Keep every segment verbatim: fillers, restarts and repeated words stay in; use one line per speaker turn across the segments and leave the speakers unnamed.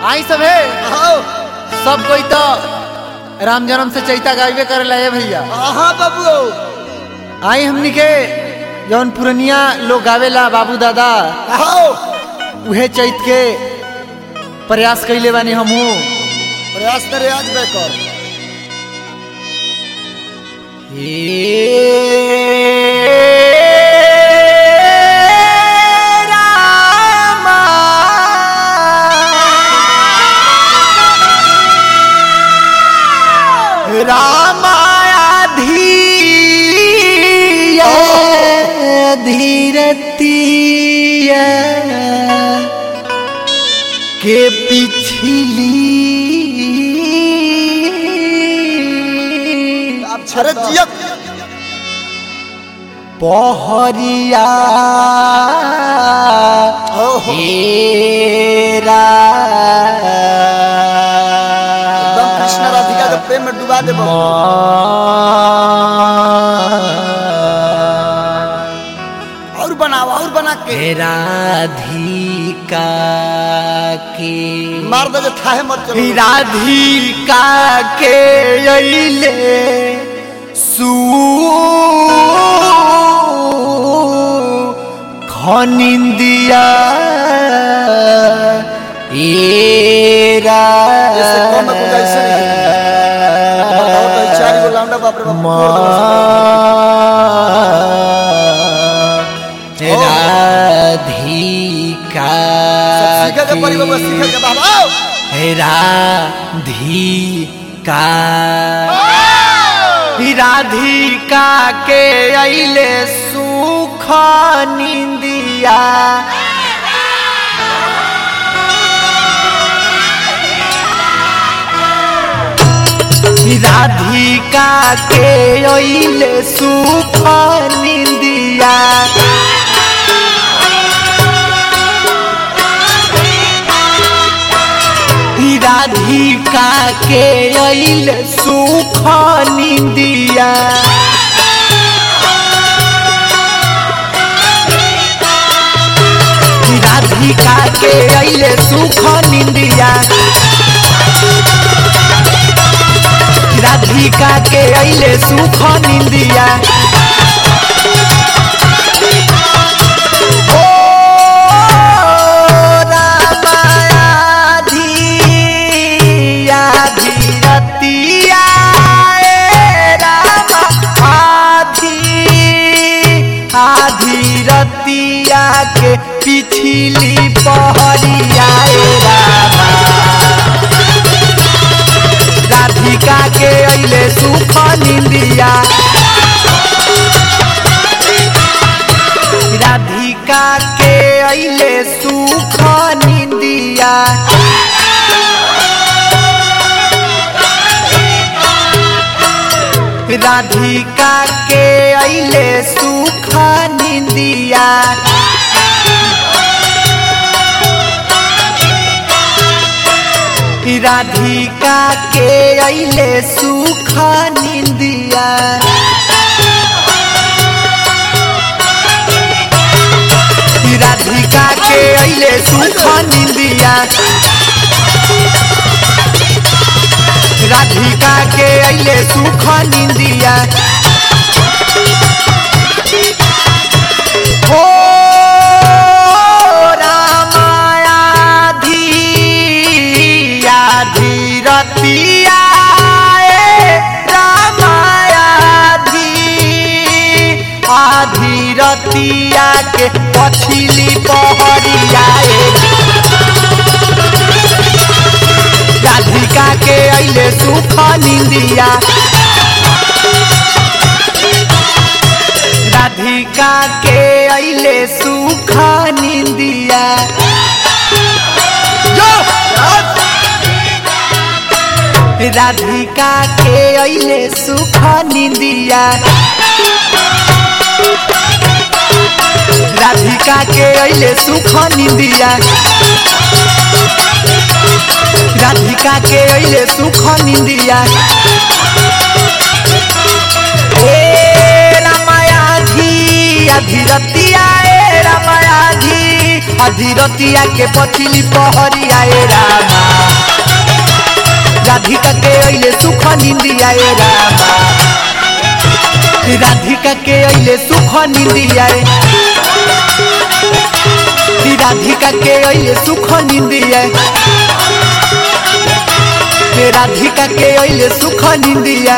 आई सब है सब कोई तो राम जन्म से चैता गायबे करे लाए भैया।
हाँ बाबू
आई हमनी के जौन पुरनिया लोग गावेला बाबू दादा उहे चैत के प्रयास कैले बानी हमहू
प्रयास करे आज बेकर
रामाया धीर धीरतिया के पिछली
अरे जिया
पहरिया हेरा
एकदम कृष्ण राधिका के प्रेम में डुबा दे और बनाओ और बना के
राधिका के
मार दे जो थाहे मत चलो
राधिका के अइले सू खनिंदिया एरा
जैसे कौन ना कुछ ऐसे नहीं बताओ तो चार गो लांडा बाप रे बाप
राधिका
सीखे के परी बाबू सीखे के बाबा
राधिका राधिका के अइले सुख निंदिया राधिका के अइले सुख निंदिया राधिका के अइले सुख निंदिया राधिका के अइले सुख निंदिया राधिका के अइले सुख निंदिया रतिया के पिछली पहरिया राधिका के अइले सुख निंदिया राधिका के अइले सुख निंदिया राधिका के अइले सुख निंदिया राधिका के अइले सुख निंदिया राधिका के अइले सुख निंदिया राधिका के अइले सुख निंदिया हो रामाया धीया धीरतिया रामाया धी आधीरतिया के पछिली पहरिया राधिका के अइले सुख निंदिया राधिका के अइले सुख निंदिया राधिका के अइले सुख निंदिया राधिका के अइले सुख निंदिया राधिका के अइले सुख निंदिया ए रामाया धी अधीरतिया ए रामाया धी अधीरतिया के पछिली पहरिया ए रामा राधिका के अइले सुख निंदिया ए रामा राधिका के अइले सुख निंदिया राधिका के अइले सुख निंदिया राधिका के अइले सुख निंदिया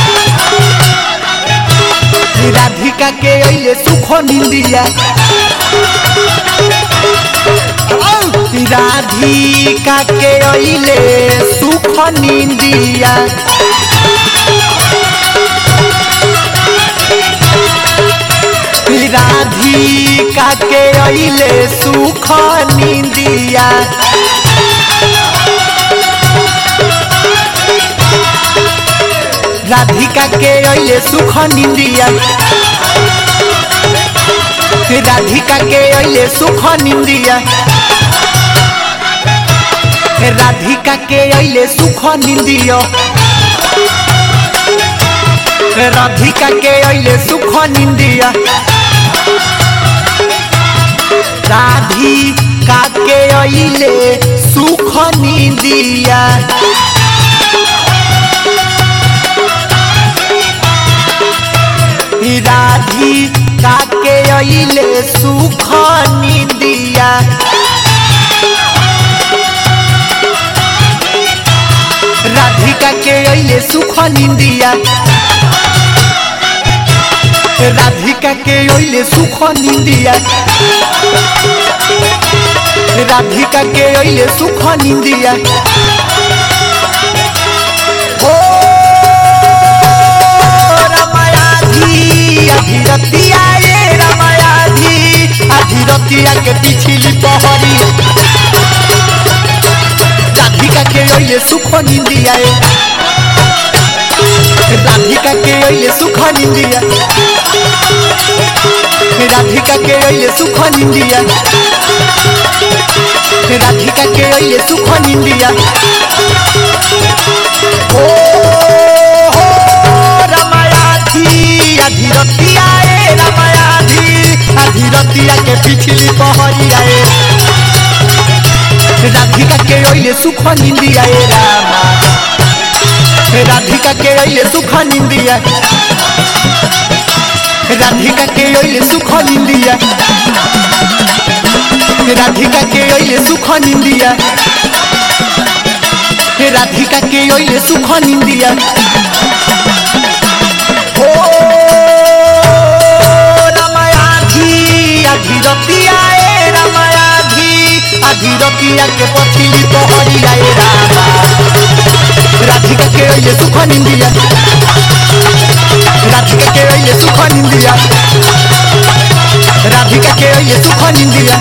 राधिका के अइले सुख निंदिया राधिका के अइले सुख निंदिया राधिका के अइले सुख निंदिया राधिका के अइले सुख निंदिया राधिका के अइले सुख निंदिया राधिका के अइले सुख निंदिया राधिका के अइले सुख निंदिया राधिका के अइले सुख निंदिया राधिका के अइले सुख निंदिया राधिका के अइले सुख निंदिया राधिका के अइले सुख निंदिया राधिका के अइले सुख निंदिया ओ रमायाधी अधीरतिया ये रमायाधी अधीरतिया के पिछली पहरी राधिका के अइले सुख निंदिया राधिका के अइले सुख निंदिया राधिका के अइले सुख निंदिया राधिका के अइले सुख निंदिया ओ हो रमायाधी अधीरतिया ए रमायाधी अधीरतिया के पिछली पहरिया राधिका के अइले सुख निंदिया ए रामा राधिका के अइले सुख निंदिया राधिका के अइले सुख निंदिया राधिका के अइले सुख निंदिया राधिका के अइले सुख निंदिया ओ रमायाधी अधीरतिया ए रमायाधी अधीरतिया के पछिली पहरिया ए रामा राधिका के अइले सुख निंदिया राधिका के अइले सुख निंदिया राधिका के अइले सुख निंदिया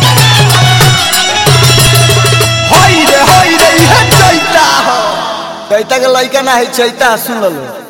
होई रे होई रे इहे चैता हो चैता के लइका ना है चैता सुन लो।